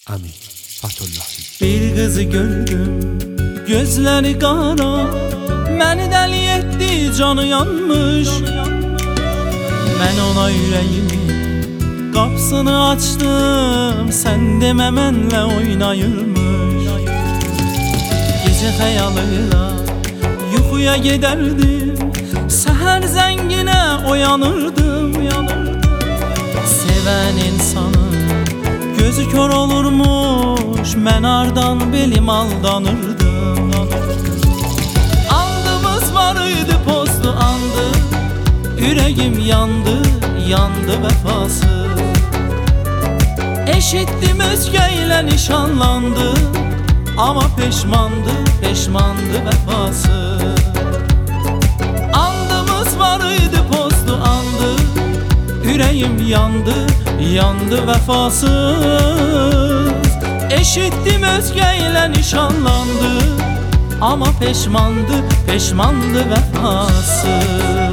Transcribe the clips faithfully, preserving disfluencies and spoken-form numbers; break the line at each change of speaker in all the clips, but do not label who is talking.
Amin. Fatullahi.
Bir kızı gördüm, gözleri kara, beni deli etti, canı yanmış. Ben ona yüreğimi, kapsını açtım, sen deme menle oynayırmış. Gece hayalıyla yuxuya giderdim, seher zengine uyanırdım. Seven insanın gözü kör olurmuş, ben ardan belim aldanırdım. Andımız varıydı, pozdu andı, yüreğim yandı, yandı vefası. Eşittim özgeyle nişanlandı, ama peşmandı, peşmandı vefası. Andımız varıydı, pozdu andı, yüreğim yandı, yandı vefasız. Eşittim özgeyle nişanlandı, ama peşmandı, peşmandı vefasız.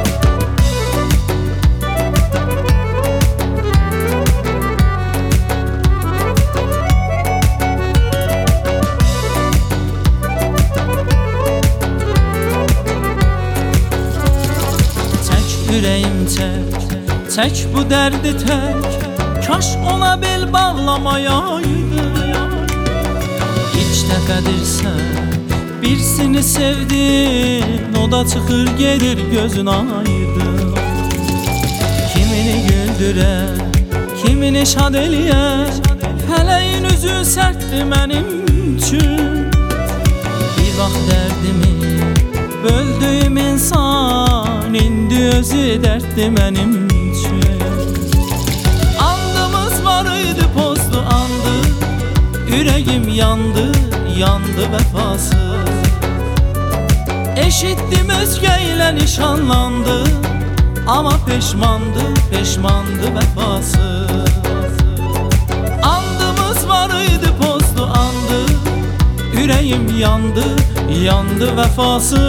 Yüreğim tek, tek bu derdi tek, kaş ona bel bağlamayaydı. İlk dəfədirsə birisini sevdim, o da çıxır gedir gözün ayırdı. Kimini güldürər, kimini şad eləyər, fələyin üzü sərtdir mənim üçün. Bir vaxt dərdimi böldüyüm insan, indi özü dertli mənim üçün. Andımız varıydı, pozdu andı, yüreğim yandı, yandı vefasız. Eşittim özgeyle nişanlandı, ama peşmandı, peşmandı vefasız. Andımız varıydı, pozdu andı, yüreğim yandı, yandı vefasız.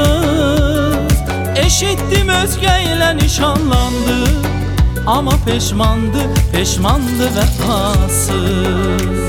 Eşittim özgeyle nişanlandı, ama peşmandı, peşmandı vefasız.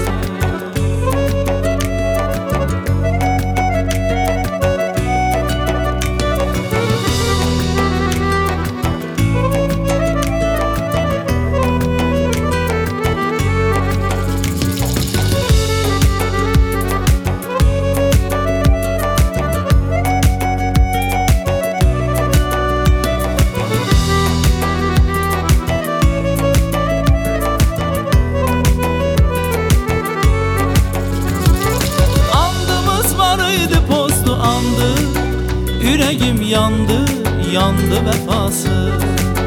Yüreğim yandı, yandı vefasız.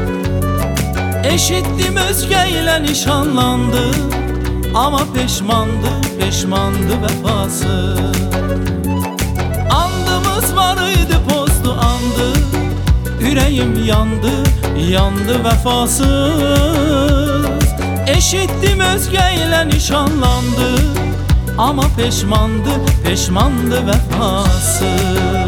Eşittim özgeyle nişanlandı, ama peşmandı, peşmandı vefasız. Andımız varıydı, pozdu andı, yüreğim yandı, yandı vefasız. Eşittim özgeyle nişanlandı, ama peşmandı, peşmandı vefasız.